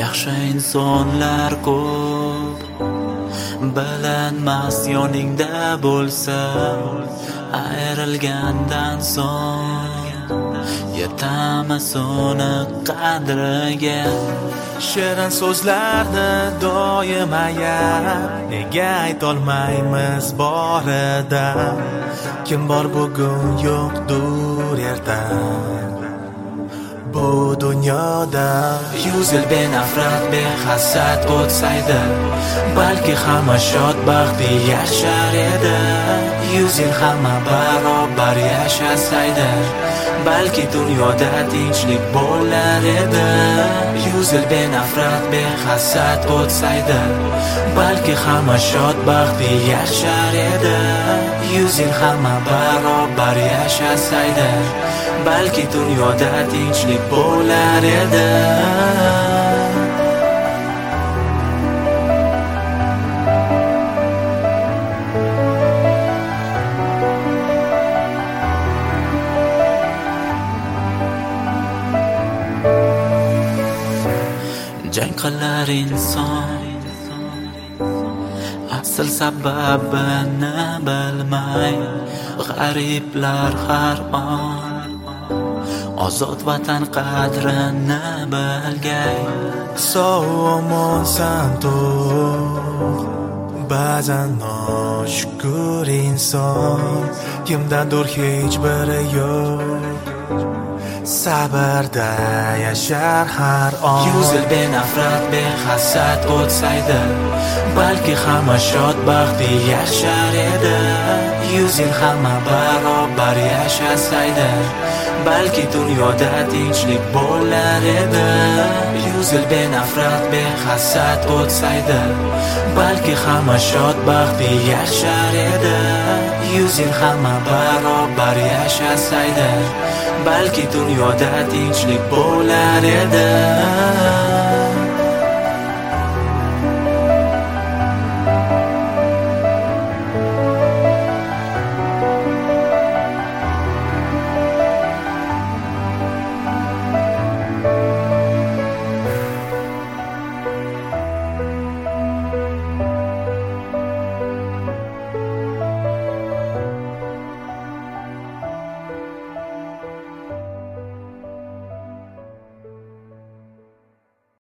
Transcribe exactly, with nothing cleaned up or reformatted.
Yaxshi insonlar ko'p, bilinmas yoningda bo'lsa, ayrilgandan so'ng yetamiz uni qadriga. Shirin so'zlarni doim ayab, nega aytolmaymiz borida? Kim bor bugun yo'qdur erta bu dunyoda. Yuz yil benafrat behasad o'tsaydi, balki hamma shod baxtli yashar edi. Yuz yil hamma barobar yashasaydi, balki dunyoda tinchlik bo'lar edi. Yuz yil benafrat behasad o'tsaydi, balki hamma shod baxtli yashar edi. Yuz yil hamma barobar yashasaydi, balki dunyoda tinchlik bo'lar edi. Jang qilar inson, asl sababini bilmay. G'ariblar har on ozod vatan qadrini bilgay. Sog'monsan to'q, ba'zan noshukur inson, kimdadir hech biri yo'q, sabrda yashar har on. Yuz yil benafrat behasad o'tsaydi, balki hamma shod baxtli yashar edi. Yuz yil hamma barobar yashasaydi, balki dunyoda tinchlik bo'lar edi. Yuz yil benafrat behasad o'tsaydi, balki hamma shod baxtli yashar edi. Yuz yil hamma barobar yashasaydi, balki dunyoda tinchlik bo'lar edi.